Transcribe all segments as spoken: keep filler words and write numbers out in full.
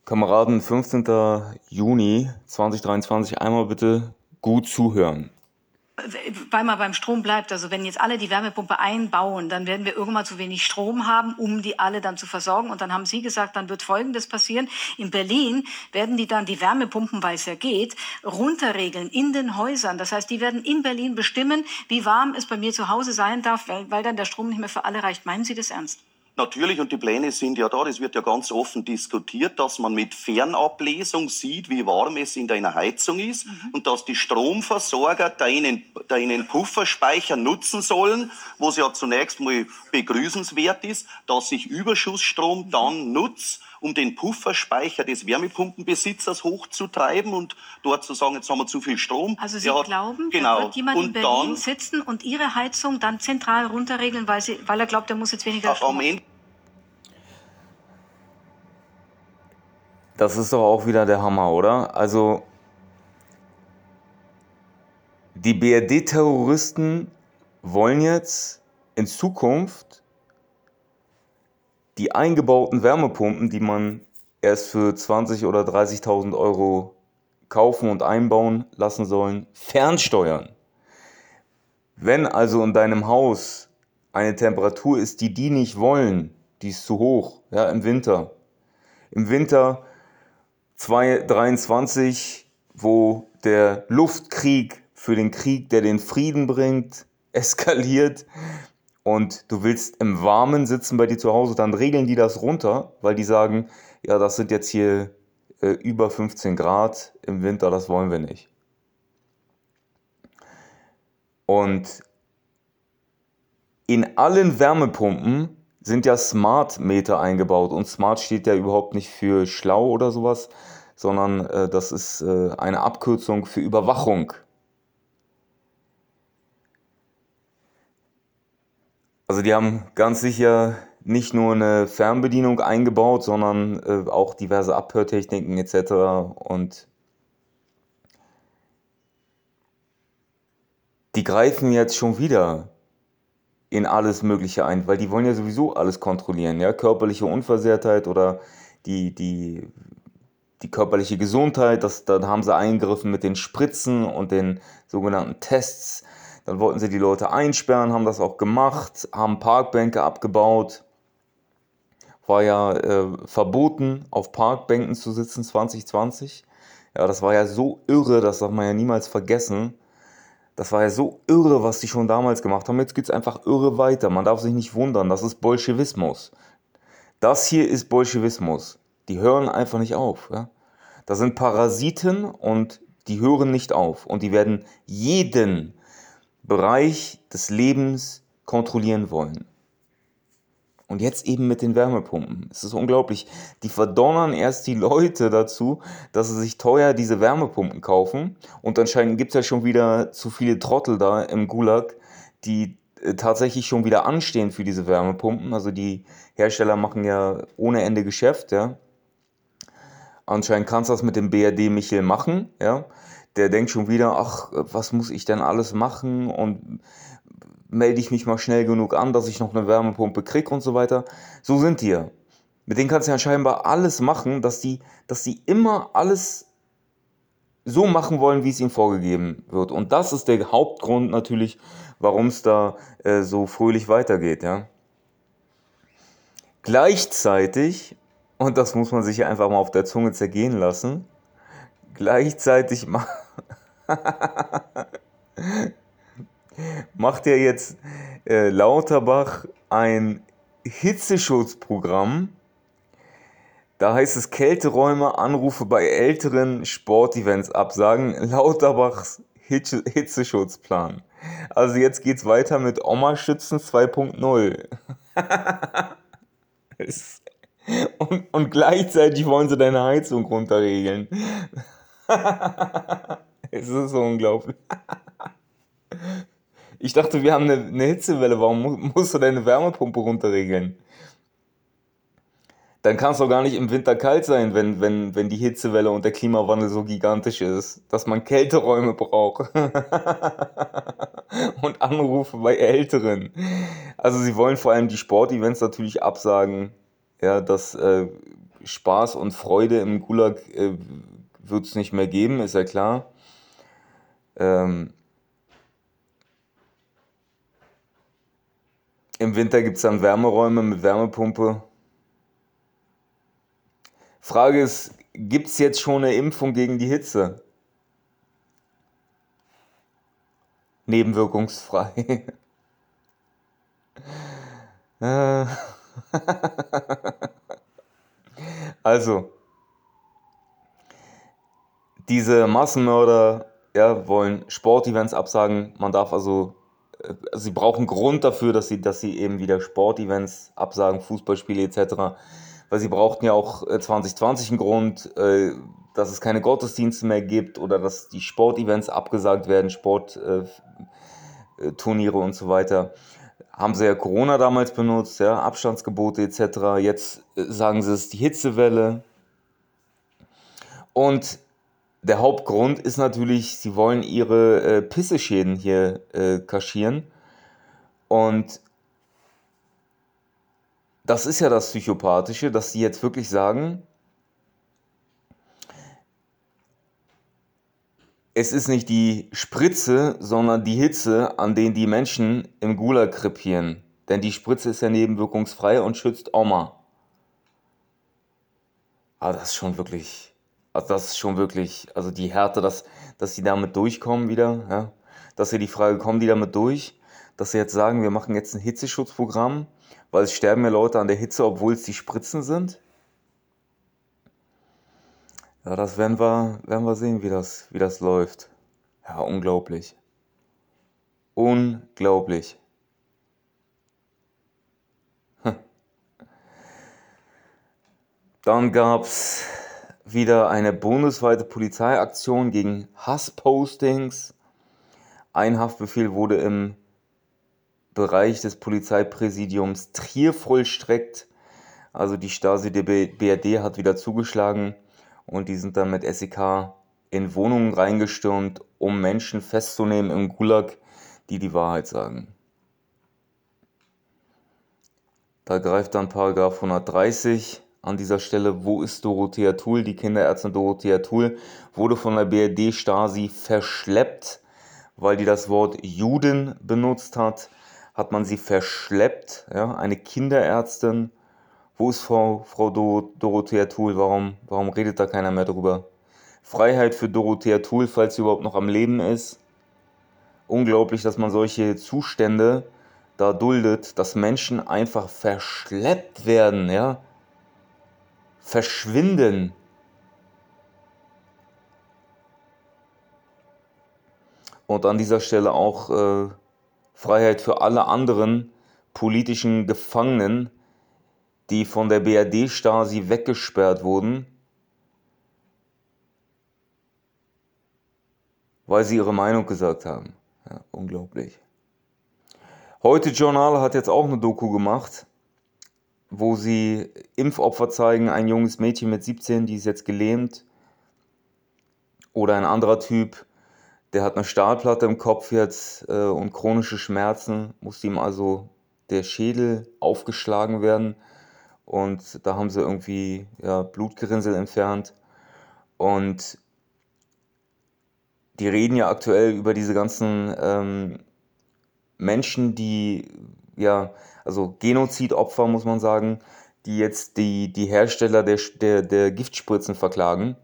Kameraden, fünfzehnten Juni zweitausenddreiundzwanzig, einmal bitte gut zuhören. Weil man beim Strom bleibt, also wenn jetzt alle die Wärmepumpe einbauen, dann werden wir irgendwann zu wenig Strom haben, um die alle dann zu versorgen. Und dann haben Sie gesagt, dann wird Folgendes passieren. In Berlin werden die dann die Wärmepumpen, weil es ja geht, runterregeln in den Häusern. Das heißt, die werden in Berlin bestimmen, wie warm es bei mir zu Hause sein darf, weil, weil dann der Strom nicht mehr für alle reicht. Meinen Sie das ernst? Natürlich, und die Pläne sind ja da, das wird ja ganz offen diskutiert, dass man mit Fernablesung sieht, wie warm es in deiner Heizung ist, mhm. und dass die Stromversorger deinen, deinen Pufferspeicher nutzen sollen, was ja zunächst mal begrüßenswert ist, dass ich Überschussstrom dann nutze, um den Pufferspeicher des Wärmepumpenbesitzers hochzutreiben und dort zu sagen, jetzt haben wir zu viel Strom. Also Sie hat, glauben, genau. da wird jemand und in Berlin dann, sitzen und Ihre Heizung dann zentral runterregeln, weil, sie, weil er glaubt, er muss jetzt weniger Strom haben? Das ist doch auch wieder der Hammer, oder? Also, die B R D-Terroristen wollen jetzt in Zukunft die eingebauten Wärmepumpen, die man erst für zwanzigtausend oder dreißigtausend Euro kaufen und einbauen lassen sollen, fernsteuern. Wenn also in deinem Haus eine Temperatur ist, die die nicht wollen, die ist zu hoch, ja, im Winter. Im Winter zweitausenddreiundzwanzig, wo der Luftkrieg für den Krieg, der den Frieden bringt, eskaliert und du willst im Warmen sitzen bei dir zu Hause, dann regeln die das runter, weil die sagen, ja, das sind jetzt hier äh, über fünfzehn Grad im Winter, das wollen wir nicht. Und in allen Wärmepumpen sind ja Smart-Meter eingebaut. Und Smart steht ja überhaupt nicht für schlau oder sowas, sondern äh, das ist äh, eine Abkürzung für Überwachung. Also die haben ganz sicher nicht nur eine Fernbedienung eingebaut, sondern äh, auch diverse Abhörtechniken et cetera. Und die greifen jetzt schon wieder in alles Mögliche ein, weil die wollen ja sowieso alles kontrollieren, ja, körperliche Unversehrtheit oder die, die, die körperliche Gesundheit, das, da haben sie eingegriffen mit den Spritzen und den sogenannten Tests. Dann wollten sie die Leute einsperren, haben das auch gemacht, haben Parkbänke abgebaut. War ja äh, verboten, auf Parkbänken zu sitzen zwanzig zwanzig. Ja, das war ja so irre, das darf man ja niemals vergessen. Das war ja so irre, was die schon damals gemacht haben. Jetzt geht es einfach irre weiter. Man darf sich nicht wundern, das ist Bolschewismus. Das hier ist Bolschewismus. Die hören einfach nicht auf. Ja? Das sind Parasiten und die hören nicht auf. Und die werden jeden Bereich des Lebens kontrollieren wollen. Und jetzt eben mit den Wärmepumpen. Es ist unglaublich. Die verdonnern erst die Leute dazu, dass sie sich teuer diese Wärmepumpen kaufen. Und anscheinend gibt es ja schon wieder zu viele Trottel da im Gulag, die äh, tatsächlich schon wieder anstehen für diese Wärmepumpen. Also die Hersteller machen ja ohne Ende Geschäft. Ja. Anscheinend kannst du das mit dem B R D Michel machen. Ja. Der denkt schon wieder, ach, was muss ich denn alles machen und melde ich mich mal schnell genug an, dass ich noch eine Wärmepumpe kriege und so weiter. So sind die ja. Mit denen kannst du ja scheinbar alles machen, dass die, dass die immer alles so machen wollen, wie es ihnen vorgegeben wird. Und das ist der Hauptgrund natürlich, warum es da äh, so fröhlich weitergeht. Ja. Gleichzeitig, und das muss man sich ja einfach mal auf der Zunge zergehen lassen, gleichzeitig ma- macht ja jetzt äh, Lauterbach ein Hitzeschutzprogramm. Da heißt es Kälteräume, Anrufe bei älteren Sportevents absagen. Lauterbachs Hitze- Hitzeschutzplan. Also jetzt geht's weiter mit Oma-Schützen zwei Punkt null. Es- und, und gleichzeitig wollen sie deine Heizung runterregeln. Es ist so unglaublich. Ich dachte, wir haben eine, eine Hitzewelle. Warum mu- musst du deine Wärmepumpe runterregeln? Dann kann es doch gar nicht im Winter kalt sein, wenn, wenn, wenn die Hitzewelle und der Klimawandel so gigantisch ist, dass man Kälteräume braucht. Und Anrufe bei Älteren. Also sie wollen vor allem die Sportevents natürlich absagen. Ja, das äh, Spaß und Freude im Gulag äh, wird es nicht mehr geben, ist ja klar. Ähm, Im Winter gibt es dann Wärmeräume mit Wärmepumpe. Frage ist, gibt es jetzt schon eine Impfung gegen die Hitze? Nebenwirkungsfrei. Äh, Also, diese Massenmörder, ja, wollen Sportevents absagen. Man darf also, äh, sie brauchen Grund dafür, dass sie, dass sie eben wieder Sportevents absagen, Fußballspiele et cetera. Weil sie brauchten ja auch äh, zwanzig zwanzig einen Grund, äh, dass es keine Gottesdienste mehr gibt oder dass die Sportevents abgesagt werden, Sportturniere äh, äh, Turniere und so weiter. Haben sie ja Corona damals benutzt, ja, Abstandsgebote et cetera. Jetzt äh, sagen sie, es ist die Hitzewelle. Und der Hauptgrund ist natürlich, sie wollen ihre äh, Pisseschäden hier äh, kaschieren. Und das ist ja das Psychopathische, dass sie jetzt wirklich sagen, es ist nicht die Spritze, sondern die Hitze, an denen die Menschen im Gulag krepieren. Denn die Spritze ist ja nebenwirkungsfrei und schützt Oma. Aber das ist schon wirklich, also das ist schon wirklich, also die Härte, dass, dass sie damit durchkommen wieder, ja. Dass sie die Frage, kommen die damit durch? Dass sie jetzt sagen, wir machen jetzt ein Hitzeschutzprogramm, weil es sterben ja Leute an der Hitze, obwohl es die Spritzen sind. Ja, das werden wir, werden wir sehen, wie das, wie das läuft. Ja, unglaublich. Unglaublich. Dann gab es wieder eine bundesweite Polizeiaktion gegen Hasspostings. Ein Haftbefehl wurde im Bereich des Polizeipräsidiums Trier vollstreckt. Also die Stasi der B R D hat wieder zugeschlagen und die sind dann mit S E K in Wohnungen reingestürmt, um Menschen festzunehmen im Gulag, die die Wahrheit sagen. Da greift dann Paragraph hundertdreißig an dieser Stelle. Wo ist Dorothea Thuhl? Die Kinderärztin Dorothea Thuhl wurde von der B R D-Stasi verschleppt, weil die das Wort Juden benutzt hat. Hat man sie verschleppt, ja, eine Kinderärztin. Wo ist Frau, Frau Dor Dorothea Thuhl? Warum, warum redet da keiner mehr drüber? Freiheit für Dorothea Thuhl, falls sie überhaupt noch am Leben ist. Unglaublich, dass man solche Zustände da duldet, dass Menschen einfach verschleppt werden, ja, verschwinden. Und an dieser Stelle auch äh, Freiheit für alle anderen politischen Gefangenen, die von der B R D-Stasi weggesperrt wurden, weil sie ihre Meinung gesagt haben. Ja, unglaublich. Heute Journal hat jetzt auch eine Doku gemacht, wo sie Impfopfer zeigen. Ein junges Mädchen mit siebzehn, die ist jetzt gelähmt. Oder ein anderer Typ, der hat eine Stahlplatte im Kopf jetzt äh, und chronische Schmerzen. Musste ihm also der Schädel aufgeschlagen werden. Und da haben sie irgendwie ja, Blutgerinnsel entfernt. Und die reden ja aktuell über diese ganzen ähm, Menschen, die, ja, also Genozidopfer, muss man sagen, die jetzt die, die Hersteller der, der, der Giftspritzen verklagen.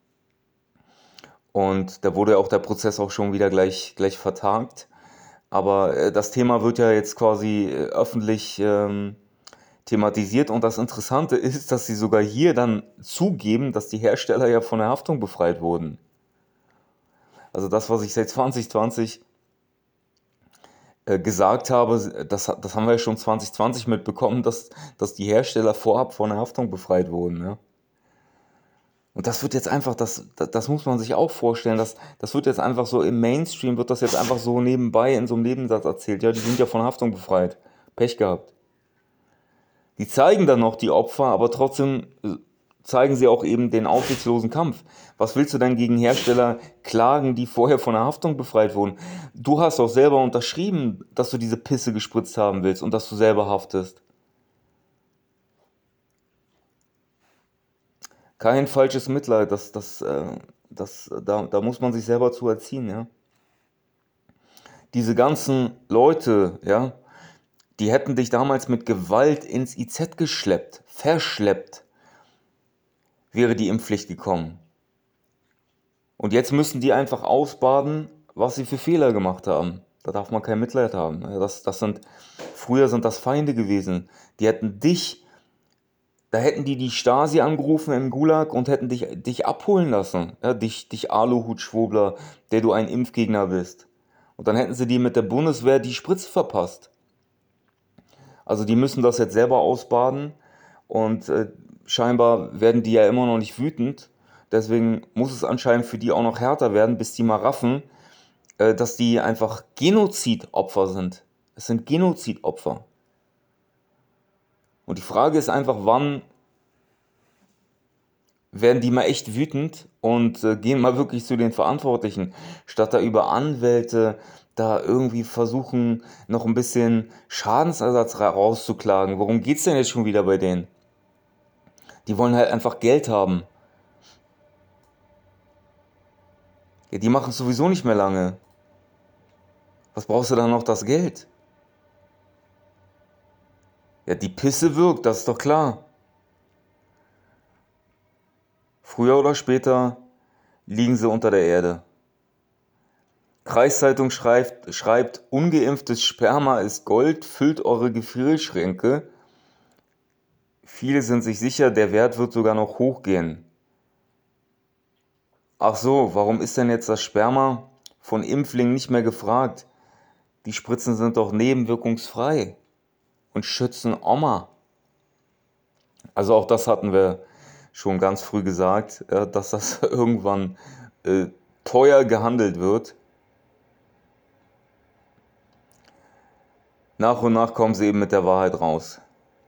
Und da wurde ja auch der Prozess auch schon wieder gleich, gleich vertagt. Aber äh, das Thema wird ja jetzt quasi äh, öffentlich ähm, thematisiert. Und das Interessante ist, dass sie sogar hier dann zugeben, dass die Hersteller ja von der Haftung befreit wurden. Also das, was ich seit zwanzig zwanzig äh, gesagt habe, das, das haben wir ja schon zwanzig zwanzig mitbekommen, dass, dass die Hersteller vorab von der Haftung befreit wurden. Ja? Und das wird jetzt einfach, das, das, das muss man sich auch vorstellen, das, das wird jetzt einfach so im Mainstream, wird das jetzt einfach so nebenbei in so einem Nebensatz erzählt. Ja, die sind ja von Haftung befreit. Pech gehabt. Die zeigen dann noch die Opfer, aber trotzdem zeigen sie auch eben den aussichtslosen Kampf. Was willst du denn gegen Hersteller klagen, die vorher von der Haftung befreit wurden? Du hast doch selber unterschrieben, dass du diese Pisse gespritzt haben willst und dass du selber haftest. Kein falsches Mitleid, das, das, äh, das, da, da muss man sich selber zu erziehen, ja. Diese ganzen Leute, ja, die hätten dich damals mit Gewalt ins I Z geschleppt, verschleppt, wäre die Impfpflicht gekommen. Und jetzt müssen die einfach ausbaden, was sie für Fehler gemacht haben. Da darf man kein Mitleid haben. Ja, Das, das sind, früher sind das Feinde gewesen. Die hätten dich, da hätten die die Stasi angerufen im Gulag und hätten dich, dich abholen lassen. Ja, dich, dich Aluhut-Schwurbler, der du ein Impfgegner bist. Und dann hätten sie dir mit der Bundeswehr die Spritze verpasst. Also die müssen das jetzt selber ausbaden und äh, scheinbar werden die ja immer noch nicht wütend. Deswegen muss es anscheinend für die auch noch härter werden, bis die mal raffen, äh, dass die einfach Genozidopfer sind. Es sind Genozidopfer. Und die Frage ist einfach, wann werden die mal echt wütend und äh, gehen mal wirklich zu den Verantwortlichen, statt da über Anwälte da irgendwie versuchen, noch ein bisschen Schadensersatz ra- rauszuklagen. Worum geht's denn jetzt schon wieder bei denen? Die wollen halt einfach Geld haben. Ja, die machen es sowieso nicht mehr lange. Was brauchst du dann noch das Geld? Ja, die Pisse wirkt, das ist doch klar. Früher oder später liegen sie unter der Erde. Kreiszeitung schreibt, schreibt, ungeimpftes Sperma ist Gold, füllt eure Gefrierschränke. Viele sind sich sicher, der Wert wird sogar noch hochgehen. Ach so, warum ist denn jetzt das Sperma von Impflingen nicht mehr gefragt? Die Spritzen sind doch nebenwirkungsfrei und schützen Oma. Also auch das hatten wir schon ganz früh gesagt, ja, dass das irgendwann äh, teuer gehandelt wird. Nach und nach kommen sie eben mit der Wahrheit raus.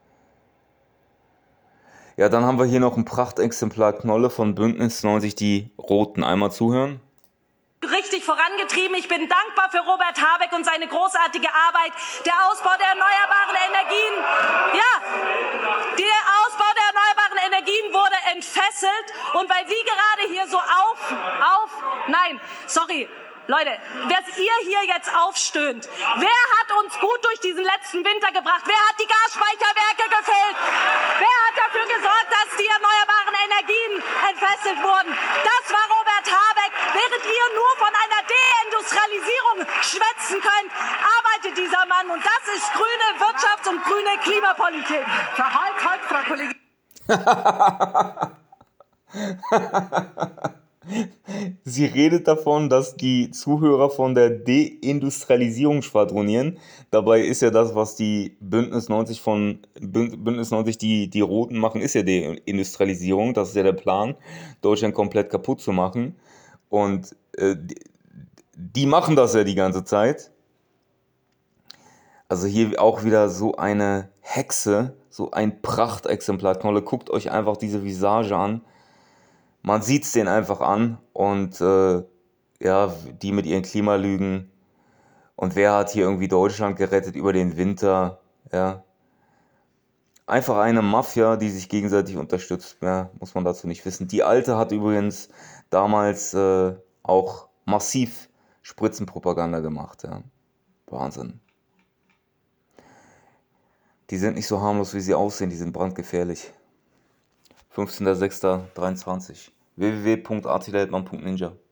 Ja, dann haben wir hier noch ein Prachtexemplar Knolle von Bündnis neunzig, die Roten. Einmal zuhören. Richtig vorangetrieben. Ich bin dankbar für Robert Habeck und seine großartige Arbeit. Der Ausbau der erneuerbaren Energien, ja, der Ausbau der erneuerbaren Energien wurde entfesselt. Und weil Sie gerade hier so auf, auf, nein, sorry, Leute, was ihr hier jetzt aufstöhnt, wer hat uns gut durch diesen letzten Winter gebracht? Wer hat die Gasspeicherwerke gefüllt? Wer hat dafür gesorgt, dass die erneuerbaren Energien entfesselt wurden? Das war Robert Habeck. Während ihr nur von einer Deindustrialisierung schwätzen könnt, arbeitet dieser Mann. Und das ist grüne Wirtschafts- und grüne Klimapolitik. Halt, halt, Frau Kollegin. Sie redet davon, dass die Zuhörer von der Deindustrialisierung schwadronieren. Dabei ist ja das, was die Bündnis neunzig von Bündnis neunzig, die, die Roten machen, ist ja Deindustrialisierung. Das ist ja der Plan, Deutschland komplett kaputt zu machen. Und äh, die machen das ja die ganze Zeit. Also hier auch wieder so eine Hexe, so ein Prachtexemplar Knolle. Guckt euch einfach diese Visage an. Man sieht es denen einfach an und äh, ja, die mit ihren Klimalügen. Und wer hat hier irgendwie Deutschland gerettet über den Winter? Ja. Einfach eine Mafia, die sich gegenseitig unterstützt. Mehr muss man dazu nicht wissen. Die Alte hat übrigens damals äh, auch massiv Spritzenpropaganda gemacht. Ja. Wahnsinn. Die sind nicht so harmlos, wie sie aussehen. Die sind brandgefährlich. fünfzehnter sechster dreiundzwanzig w w w punkt artileitmann punkt ninja